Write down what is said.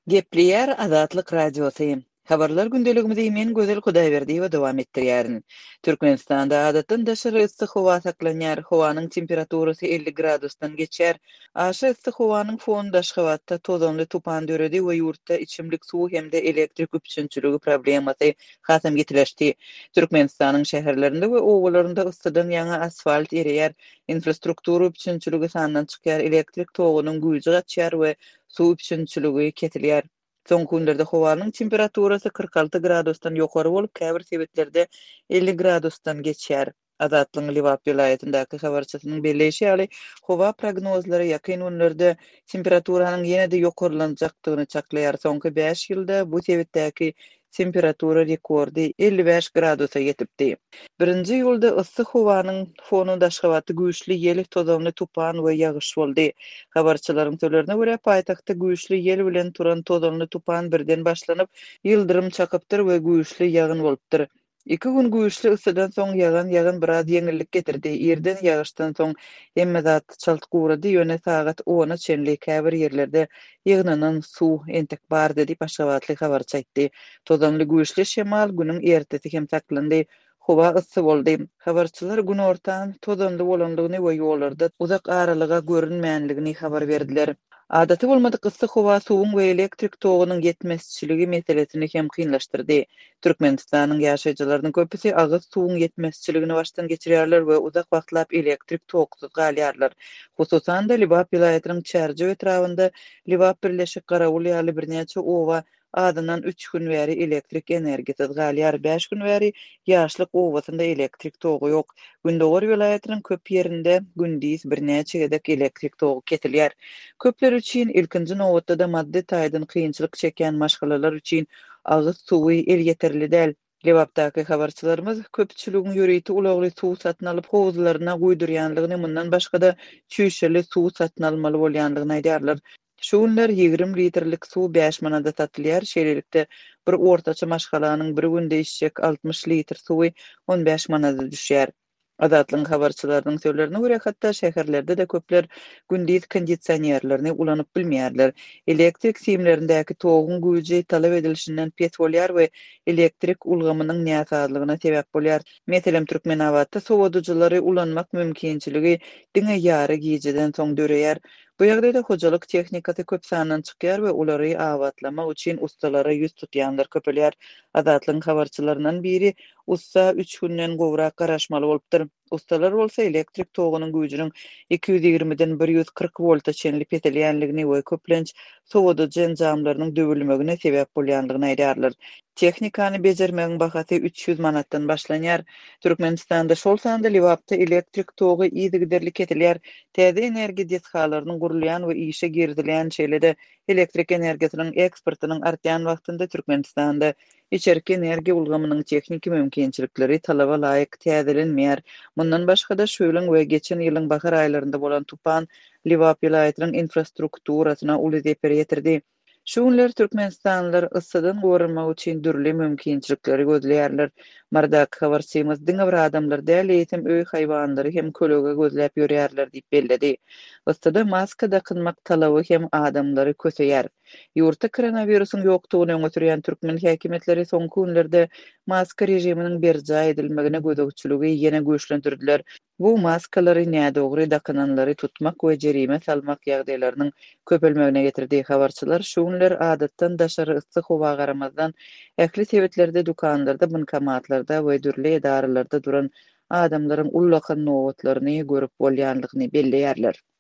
Gepliýär Azatlyk Radiosu. Habarlar gündeligimizi men gözel Hudaýberdi we dowam etdirýärin. Türkmenistanda adatdan daşary yssyk howa saklanýar. Howanyň temperaturasy 50 gradusdan geçer. Aşy yssyk howanyň fonu daşky wagtda tozanly tupan döredi we ýurtda içimlik suw hemde elektrik üçinçiligi problemasy hasam getireşdi. Türkmenistanyň şäherlerinde we owalarynda yssydan ýaňa asfalt erýär. Infrastruktura üçinçiligi sandan çykýar. Elektrik togunyň güýji gaçýar we suw üçinçiligi ketilýär. Soň günlerde howanyň temperaturasy 46 gradusdan ýokary bolup, käbir sebetlerde 50 gradusdan geçýär. Azatlyň Liwap vilayatindaky habarçysynyň belleşi ýaly howa prognozlary ýakyn günlerde temperaturanyň ýene-de ýokarylanjakdygyny çaklaýar. Soňky 5 ýylda bu sebäpdäki temperatura rekordy 55 gradusa ýetipdi. Birinji ýylda yssyk howanyň fonu daşgawaty güýçli ýel, tozanly tupan we ýagyş boldy. Habarçylaryň sözlerine görä paýtagtda güýçli ýel bilen turan tozanly tupan birden başlanyp ýyldyrym çakypdyr we güýçli ýagyn bolupdyr. 2 gün güýçli yssydan soň ýagan biraz ýeňillik getirdi. Ýerden ýagyşdan soň hemme zat çalt gurady ýöne sagat 10-a çenli käbir ýerlerde ýygnanan suw entek bar dedi Paşawatly habarçy aýtdy. Tozanly güýçli şemal günüň ertesi hem saklandy. Howa issy boldy. Habarçylar gün ortan tozanly bolanlygyny we ýollarda uzak aralyga görünmänligini habar berdiler. Adaty bolmadyk yssyk howa suwuň we elektrik togunyň ýetmezçiligi meselesini hem kynlaşdyrdy. Türkmenistanyň ýaşaýjylarynyň köpüsi agyz suwuň ýetmezçiligini başdan geçirýärler we uzak wagtlap elektrik togsuz galýarlar. Hususan da Liwap vilayatynyň Çärje etrawynda Liwap birleşik Garawul ýaly birnäçe owa adynan 3 gün bäri elektrik energiýasiz galýar. 5 gün bäri ýaşlyk owasynda elektrik togu ýok. Gündöwer vilayatynyň köp ýerinde gündüz birnäçe gedek elektrik togu ketilýär. Köpler üçin ilkinji nowatda da maddi taýdan kynçylyk çeken maşgalalar üçin agyz suwy el ýeterli däl. Liwapdaky habarçylarymyz köpçüligiň ýöreýti ulagly suw satyn alyp howuzlaryna guýdurýanlygyny, mundan başga da çüýşeli suw satyn almaly bolýanlygyny aýdýarlar. Şu günler 20 litrlik suw 5 manada satylýar. Şeýlelikde bir ortaça maşgalanyň bir günde içjek 60 litr suwy 15 manada düşýär. Azatlyň habarçylarynyň sözlerine görä hatda şäherlerde de köpler gündüz kondisionerlerini ulanyp bilmeýärler. Elektrik simlerindäki togun güýji talap edilişinden pet bolýar we elektrik ulgamynyň näsazlygyna sebäp bolýar. Meselem Türkmenawatda sowadyjylary ulanmak mümkinçiligi diňe ýary gijeden soň döreýär. Bu ýagdaýda hojalyk tehnikasy köp sandan çykýar we ulary awatlamak üçin ustalara ýüz tutýanlar köpelýär. Azatlyň habarçylarynyň biri usta 3 günden gowrak garaşmaly bolupdyr. Ustalar bolsa elektrik togunyň güýjüniň 220-den 140 volta çenli petelýänligini we köplenç sowadyjy enjamlarynyň döwülmegine sebäp bolýanlygyny aýdýarlar. Tehnikany bejermegiň bahasy 300 manatdan başlanýar. Türkmenistanda şol sanda Liwapda elektrik togu ýygy giderlik ketilýär. Täze energiýa deshalarynyň gurulýan we işe girdilýän şeýlede elektrik energiýasynyň eksportynyň artýan wagtynda Türkmenistanda içerki energiýa ulgamynyň tehnik mümkinçilikleri talaba laýyk täzelenmeýär. Mundan başga da şu ýylyň we geçen ýylyň bahar aýlarynda bolan tupan Liwap vilayatynyň infrastrukturasyna uly zepir ýetirdi. Şu günler Türkmenistanlylar yssydan gorunmak üçin dürli mümkinçilikleri gözleýärler. Mardak habarçymyz diňe bir adamlar däl eýitim öý haýwanlary hem kölege gözläp ýörýärler diýip belledi. Yssyda maska dakynmak talaby hem adamlary köseýär. Ýurtda koronawirusyň ýokdugyny öňe sürýän türkmen häkimetleri soňky günlerde maska rejiminiň berja edilmegine gözegçiligi ýene güýçlendirdiler. Bu maskalary nädogry dakynanlary tutmak we jerime salmak ýagdaýlarynyň köpelmegine getirdi. Habarçylar şu günler adatdan daşary yssyk howa garamazdan ähli sebetlerde dukanlarda, bankomatlarda we dürli edaralarda duran adamlaryň ullakan nowatlaryny görüp bolýanlygyny belleýärler.